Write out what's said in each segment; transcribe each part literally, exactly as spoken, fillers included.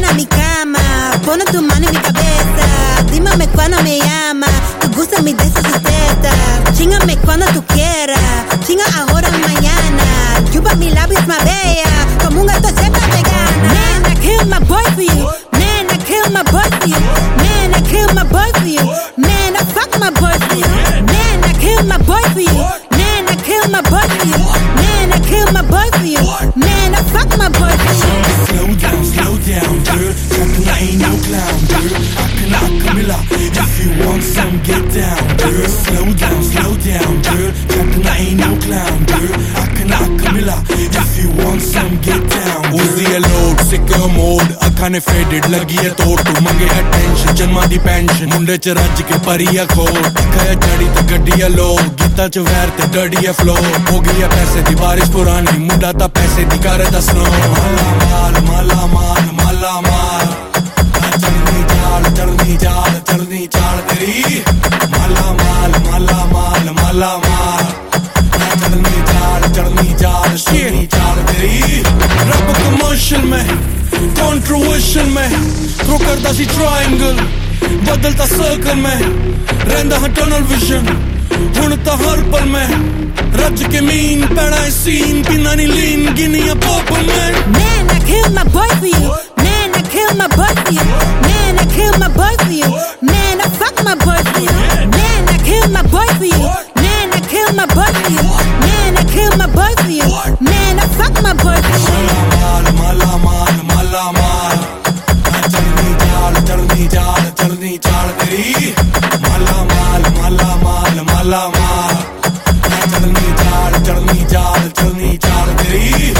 a mi cama, pone tu mano en mi cabeza, dímame cuando me llama, tú gústame de esas tetas, chingame cuando tú quieras, chinga ahora o mañana, chupa mis labios más bella, como un gato sepa vegana. Man, I kill my boy for you, man, I kill my boy for you, man, I kill my boy for you, man, I fuck my boy for you, man, I kill my boy for you, man, I kill my boy for you, man, I kill my boy for you, man, I fuck my boy for you. Slow down, slow down, girl. Talking, I ain't no clown, girl. I can, I Camilla. If you want some, get down, girl. Slow down, slow down, girl. Talking, I ain't no clown, girl. I can, I Camilla. If you want some, get down. Uzi a load, sick a mode. Akhan faded, lagi hai tod. Tu mange attention, janma di pension. Munde ch raj ke pariya khod. Kaya chadi te gaddiya low. Gita ch vair te dirty flow. Ho gaya paise di barish purani. Munda ta paise di kar da snow. Mala mal, mala mal, mala mal. Chalni jaal, chalni jaal, chalni jaal teri. Mala mal, mala mal, mala mal. Chalni jaal, chalni jaal, chalni jaal teri. Rap commercial mein, controversial mein. Throw karda si triangle, badalta circle mein. Rehda hai tunnel vision, hun ta har pal mein. Raj ke mean, peda hai scene, pina nahi lean, giniya purple mein. Man, I kill my boy for you. Man, I kill my boy for you. Man, I kill my boy for you. Man, I fuck my boy for you. Man, I kill my boy for you. Man, I kill my boy for you. Man, I kill my boy for you. Man, I fuck my boy for you. Mala mal, mala mal, mala mal. Chalni jaal, chalni jaal, chalni jaal teri. Mala mal, mala mal, mala mal. Chalni jaal, chalni jaal, chalni jaal teri.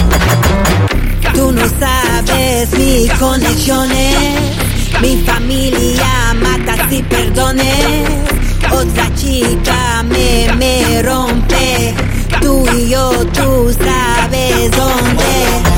Tú no sabes mis conexiones, mi familia mata si perdones. Otra chica me, me rompe, tú y yo, tú sabes dónde.